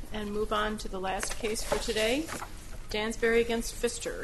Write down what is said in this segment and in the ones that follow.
And move on to the last case for today, Dansbury against Pfister.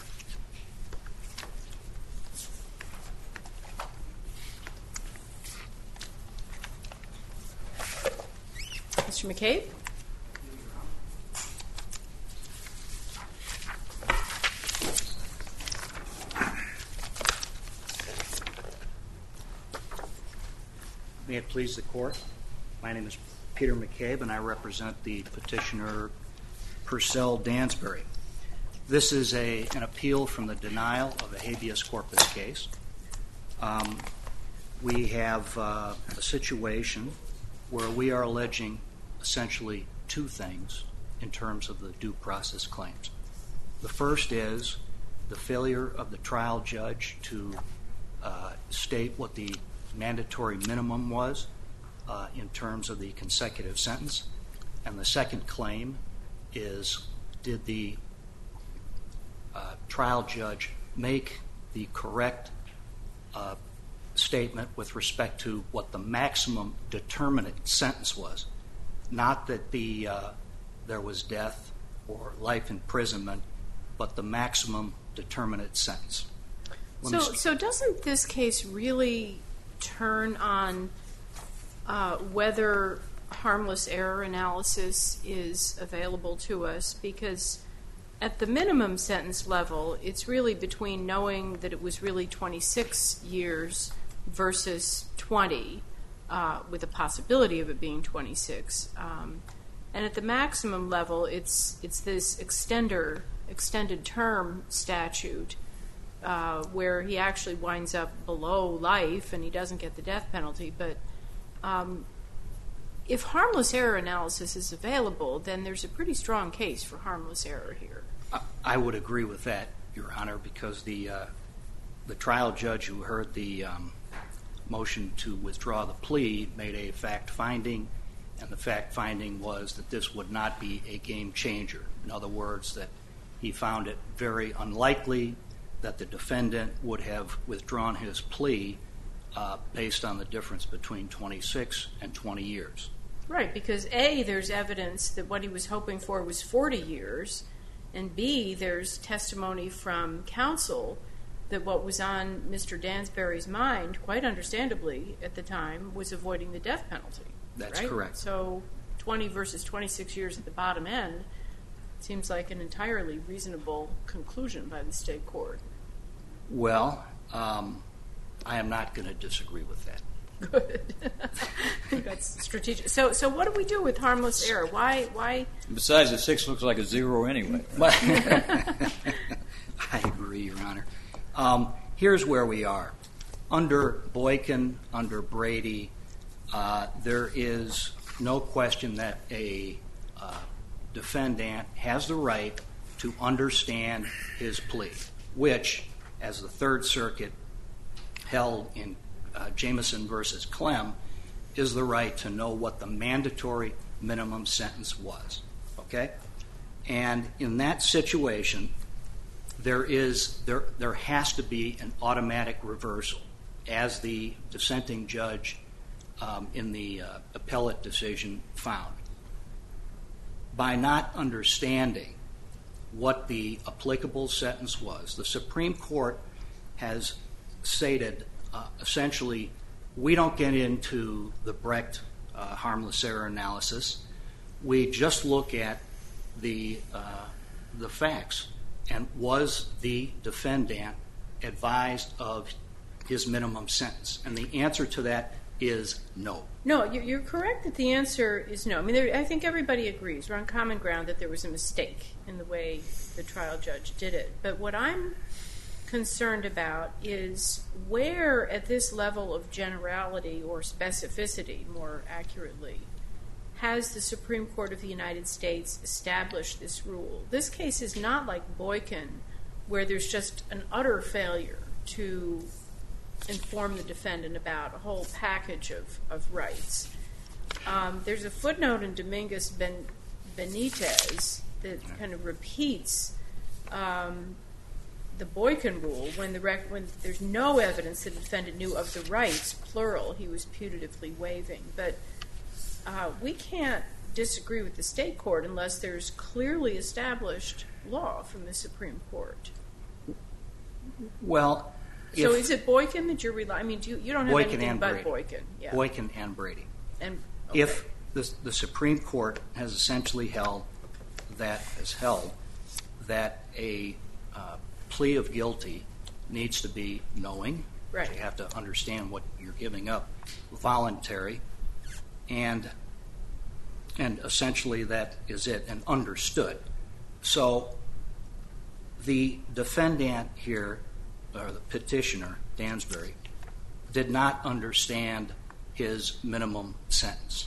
Mr. McCabe? May it please the Court, my name is Peter McCabe and I represent the petitioner Purcell Dansbury. This is an appeal from the denial of a habeas corpus case. We have a situation where we are alleging essentially two things in terms of the due process claims. The first is the failure of the trial judge to state what the mandatory minimum was in terms of the consecutive sentence. And the second claim is, did the trial judge make the correct statement with respect to what the maximum determinate sentence was? Not that there was death or life imprisonment, but the maximum determinate sentence. So doesn't this case really turn on whether harmless error analysis is available to us? Because at the minimum sentence level, it's really between knowing that it was really 26 years versus 20, with a possibility of it being 26. And at the maximum level, it's this extended term statute where he actually winds up below life and he doesn't get the death penalty. But if harmless error analysis is available, then there's a pretty strong case for harmless error here. I would agree with that, Your Honor, because the trial judge who heard the motion to withdraw the plea made a fact finding, and the fact finding was that this would not be a game changer. In other words, that he found it very unlikely that the defendant would have withdrawn his plea based on the difference between 26 and 20 years. Right, because A, there's evidence that what he was hoping for was 40 years, and B, there's testimony from counsel that what was on Mr. Dansbury's mind, quite understandably at the time, was avoiding the death penalty. That's right? correct. So 20 versus 26 years at the bottom end seems like an entirely reasonable conclusion by the state court. Well, I am not going to disagree with that. Good. That's strategic. So what do we do with harmless error? Why? Besides, the 6 looks like a 0 anyway. I agree, Your Honor. Here's where we are. Under Boykin, under Brady, there is no question that a defendant has the right to understand his plea, which, as the Third Circuit held in Jameson versus Clem, is the right to know what the mandatory minimum sentence was. Okay? And in that situation, there has to be an automatic reversal, as the dissenting judge in the appellate decision found. By not understanding what the applicable sentence was, the Supreme Court has stated essentially, we don't get into the Brecht harmless error analysis. We just look at the facts. And was the defendant advised of his minimum sentence? And the answer to that is no. No, you're correct that the answer is no. I mean, I think everybody agrees. We're on common ground that there was a mistake in the way the trial judge did it. But what I'm concerned about is where, at this level of generality or specificity, more accurately, has the Supreme Court of the United States established this rule? This case is not like Boykin, where there's just an utter failure to inform the defendant about a whole package of rights. There's a footnote in Dominguez Benitez that kind of repeats the Boykin rule when there's no evidence the defendant knew of the rights, plural, he was putatively waiving. But we can't disagree with the state court unless there's clearly established law from the Supreme Court. Well, so is it Boykin that you're relying? I mean, you don't have Boykin anything and but Brady. Boykin. Yeah. Boykin and Brady. And If the Supreme Court has essentially held that a plea of guilty needs to be knowing, right. You have to understand what you're giving up, voluntary, and essentially that is it, and understood. So the defendant here, or the petitioner, Dansbury, did not understand his minimum sentence.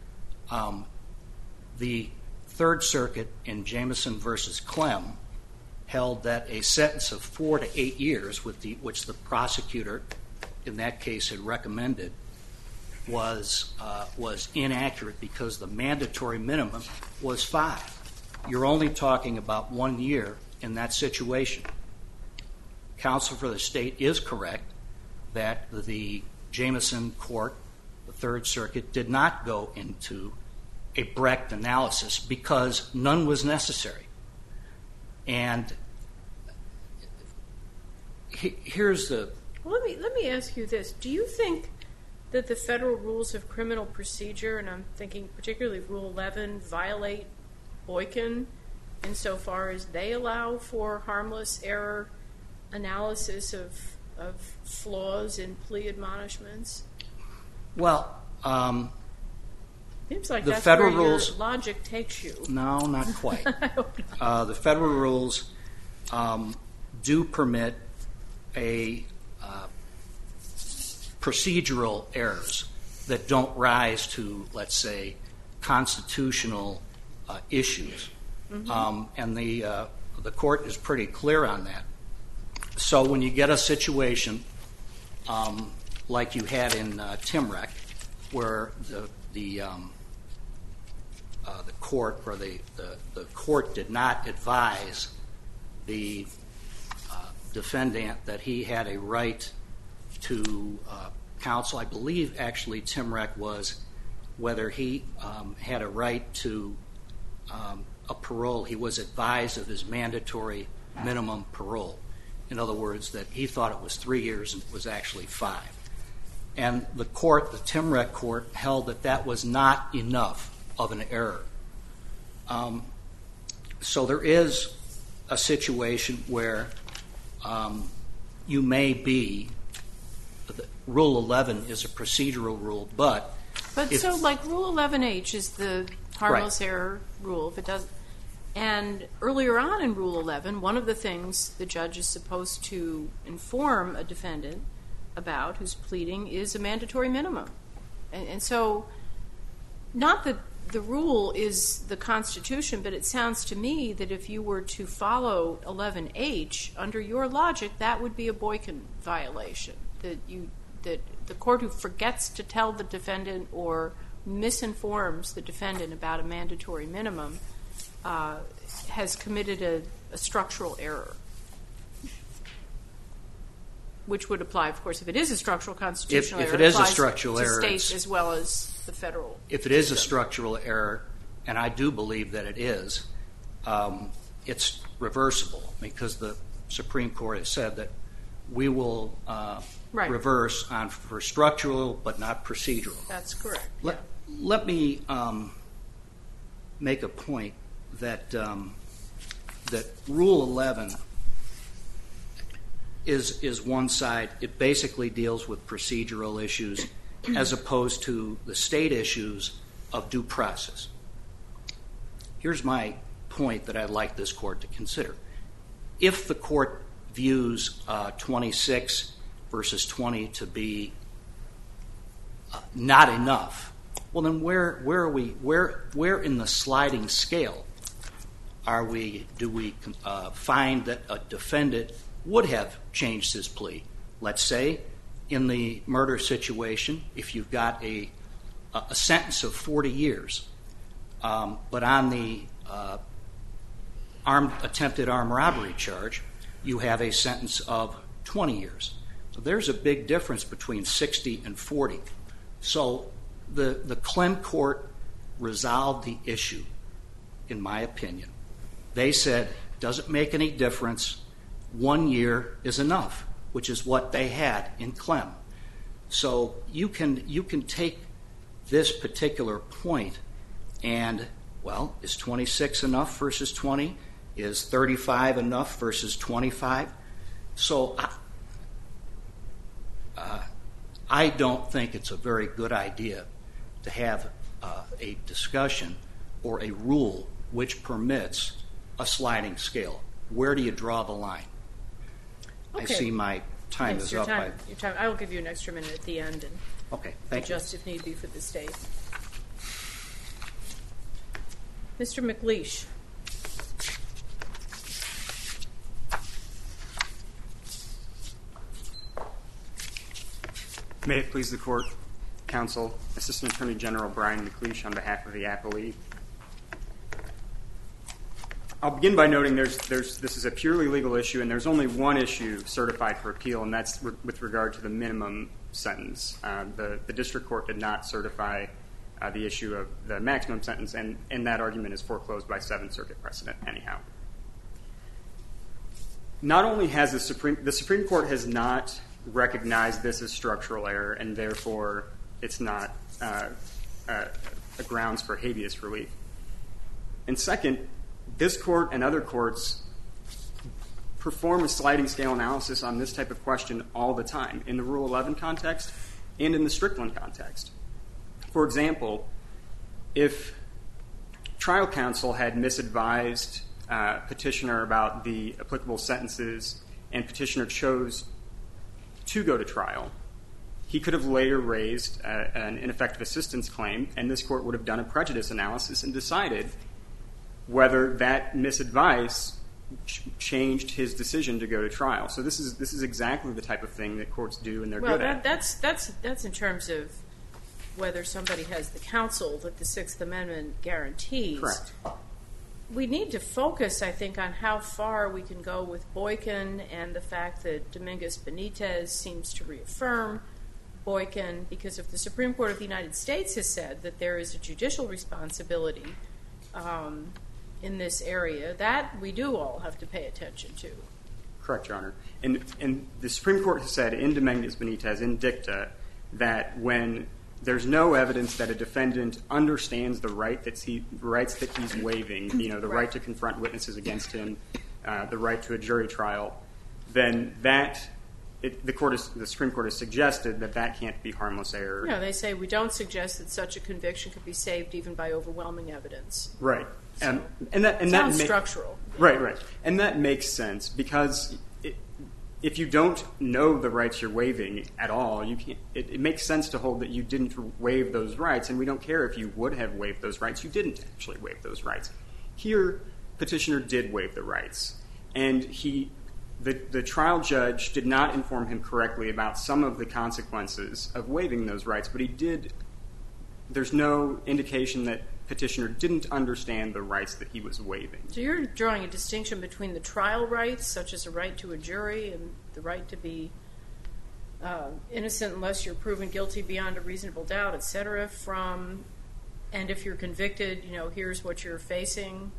The Third Circuit in Jameson versus Clem held that a sentence of 4 to 8 years, which the prosecutor in that case had recommended, was inaccurate because the mandatory minimum was 5. You're only talking about 1 year in that situation. Counsel for the state is correct that the Jameson court, the Third Circuit, did not go into a Brecht analysis because none was necessary. And here's the... Well, let me ask you this. Do you think that the federal rules of criminal procedure, and I'm thinking particularly Rule 11, violate Boykin insofar as they allow for harmless error analysis of flaws in plea admonishments? Well, seems like the that's federal where rules, your logic takes you. No, not quite. I hope not. The federal rules do permit procedural errors that don't rise to, let's say, constitutional issues. Mm-hmm. And the court is pretty clear on that. So when you get a situation like you had in Timrek, where the court or the court did not advise the defendant that he had a right to counsel. I believe actually Timrek was whether he had a right to a parole. He was advised of his mandatory minimum parole. In other words, that he thought it was 3 years and it was actually 5. And the court, the Timrek court, held that that was not enough of an error. So there is a situation where you may be, Rule 11 is a procedural rule, but so like Rule 11H is the harmless error rule. If it does, and earlier on in Rule 11, one of the things the judge is supposed to inform a defendant about who's pleading is a mandatory minimum. And so not that the rule is the Constitution, but it sounds to me that if you were to follow 11H, under your logic, that would be a Boykin violation. That the court who forgets to tell the defendant or misinforms the defendant about a mandatory minimum has committed a structural error. Which would apply, of course, if it is a structural constitutional error. If it is a structural error, to states as well as the federal. If it is a structural error, and I do believe that it is, it's reversible because the Supreme Court has said that we will reverse for structural but not procedural. That's correct. Let me make a point that Rule 11 is one side. It basically deals with procedural issues as opposed to the state issues of due process. Here's my point that I'd like this court to consider. If the court views 26 versus 20 to be not enough, well then where are we? Where in the sliding scale are we? Do we find that a defendant would have changed his plea? Let's say in the murder situation, if you've got a sentence of 40 years, but on the attempted armed robbery charge, you have a sentence of 20 years. So there's a big difference between 60 and 40. So the Clem court resolved the issue, in my opinion. They said, doesn't make any difference, 1 year is enough, which is what they had in Clem. So you can take this particular point and, well, is 26 enough versus 20? Is 35 enough versus 25? So I don't think it's a very good idea to have a discussion or a rule which permits a sliding scale. Where do you draw the line? Okay. I see my time is up. Your time. I will give you an extra minute at the end and Okay, thank you. adjust if need be for the state. Mr. McLeish. May it please the Court, Counsel, Assistant Attorney General Brian McLeish on behalf of the appellee. I'll begin by noting this is a purely legal issue, and there's only one issue certified for appeal, and that's with regard to the minimum sentence. The district court did not certify the issue of the maximum sentence, and that argument is foreclosed by Seventh Circuit precedent anyhow. Not only has the Supreme Court has not recognized this as structural error, and therefore it's not a grounds for habeas relief. And second, this court and other courts perform a sliding scale analysis on this type of question all the time, in the Rule 11 context and in the Strickland context. For example, if trial counsel had misadvised petitioner about the applicable sentences and petitioner chose to go to trial, he could have later raised an ineffective assistance claim, and this court would have done a prejudice analysis and decided whether that misadvice changed his decision to go to trial. So this is exactly the type of thing that courts do, and they're good at. That's in terms of whether somebody has the counsel that the Sixth Amendment guarantees. Correct. We need to focus, I think, on how far we can go with Boykin and the fact that Dominguez Benitez seems to reaffirm Boykin, because if the Supreme Court of the United States has said that there is a judicial responsibility in this area, that we do all have to pay attention to. Correct, Your Honor. And the Supreme Court has said in Dominguez Benitez, in dicta, that when there's no evidence that a defendant understands the rights that he's waiving, the right to confront witnesses against him, the right to a jury trial, then the Supreme Court has suggested that can't be harmless error. No, they say we don't suggest that such a conviction could be saved even by overwhelming evidence. Right. So, and sounds structural. Right. And that makes sense, because if you don't know the rights you're waiving at all, it makes sense to hold that you didn't waive those rights, and we don't care if you would have waived those rights. You didn't actually waive those rights. Here, petitioner did waive the rights, and the trial judge did not inform him correctly about some of the consequences of waiving those rights, but he did. There's no indication that petitioner didn't understand the rights that he was waiving. So you're drawing a distinction between the trial rights, such as a right to a jury, and the right to be innocent unless you're proven guilty beyond a reasonable doubt, etc., and if you're convicted, here's what you're facing,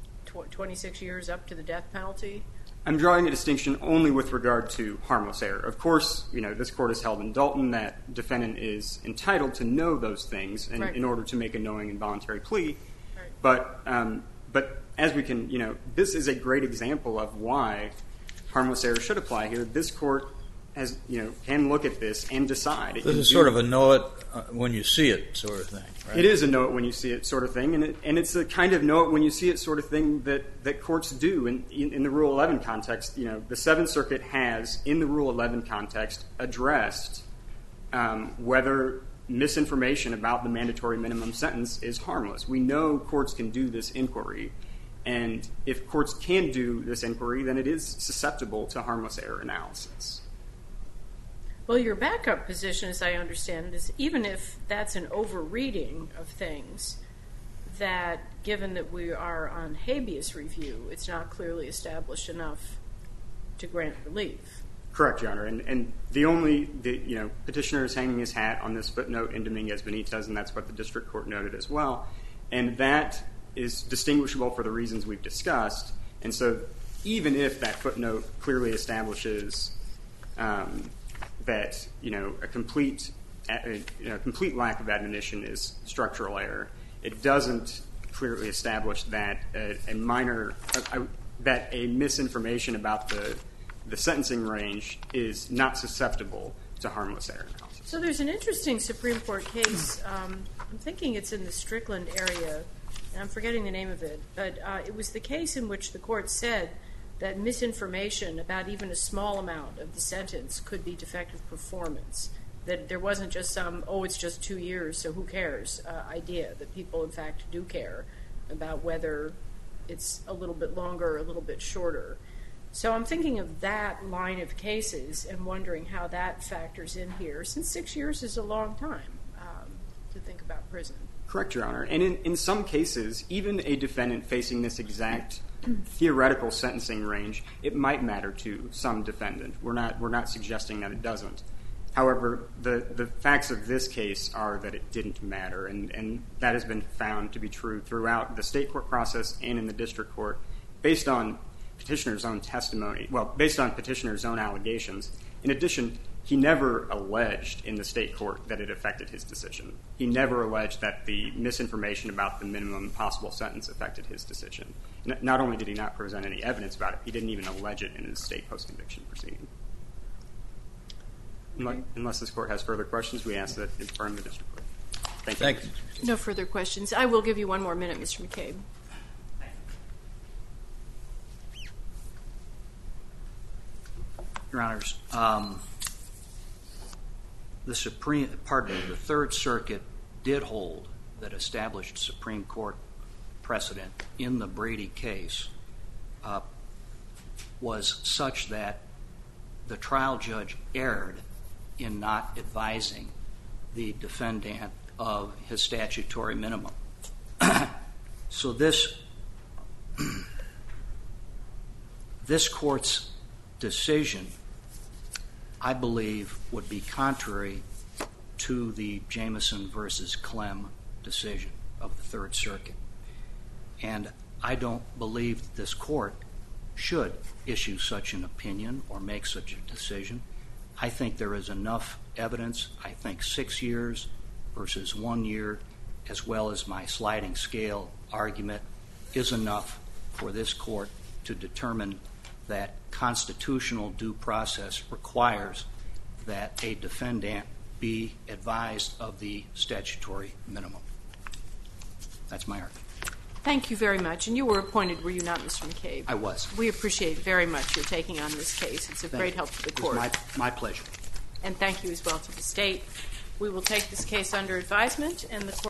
26 years up to the death penalty? I'm drawing a distinction only with regard to harmless error. Of course, this court has held in Dalton that defendant is entitled to know those things in order to make a knowing and voluntary plea. Right. But as we can, this is a great example of why harmless error should apply here. This court has, can look at this and decide. This is sort of a know it when you see it sort of thing, right? It is a know it when you see it sort of thing, and it's the kind of know it when you see it sort of thing that courts do in the Rule 11 context. The Seventh Circuit has, in the Rule 11 context, addressed whether misinformation about the mandatory minimum sentence is harmless. We know courts can do this inquiry, and if courts can do this inquiry, then it is susceptible to harmless error analysis. Well, your backup position, as I understand it, is even if that's an over-reading of things, that given that we are on habeas review, it's not clearly established enough to grant relief. Correct, Your Honor. And petitioner is hanging his hat on this footnote in Dominguez Benitez, and that's what the district court noted as well. And that is distinguishable for the reasons we've discussed. And so even if that footnote clearly establishes that a complete lack of admonition is structural error, it doesn't clearly establish that that a misinformation about the sentencing range is not susceptible to harmless error analysis. So there's an interesting Supreme Court case. I'm thinking it's in the Strickland area, and I'm forgetting the name of it, but it was the case in which the court said that misinformation about even a small amount of the sentence could be defective performance, that there wasn't just some, it's just 2 years, so who cares, idea, that people, in fact, do care about whether it's a little bit longer or a little bit shorter. So I'm thinking of that line of cases and wondering how that factors in here, since 6 years is a long time to think about prison. Correct, Your Honor. And in some cases, even a defendant facing this exact theoretical sentencing range, it might matter to some defendant. We're not suggesting that it doesn't. However, the facts of this case are that it didn't matter, and that has been found to be true throughout the state court process and in the district court, based on petitioner's own testimony, based on petitioner's own allegations. In addition, he never alleged in the state court that it affected his decision. He never alleged that the misinformation about the minimum possible sentence affected his decision. Not only did he not present any evidence about it, he didn't even allege it in his state post-conviction proceeding. Okay. Unless this court has further questions, we ask that it affirm the district court. Thank you. No further questions. I will give you 1 more minute, Mr. McCabe. Your Honors, the Third Circuit did hold that established Supreme Court precedent in the Brady case was such that the trial judge erred in not advising the defendant of his statutory minimum. So this court's decision, I believe, would be contrary to the Jameson versus Clem decision of the Third Circuit. And I don't believe that this court should issue such an opinion or make such a decision. I think there is enough evidence. I think 6 years versus 1 year, as well as my sliding scale argument, is enough for this court to determine that constitutional due process requires that a defendant be advised of the statutory minimum. That's my argument. Thank you very much. And you were appointed, were you not, Mr. McCabe? I was. We appreciate very much your taking on this case. It's a great help to the court. It's my pleasure. And thank you as well to the state. We will take this case under advisement, and the court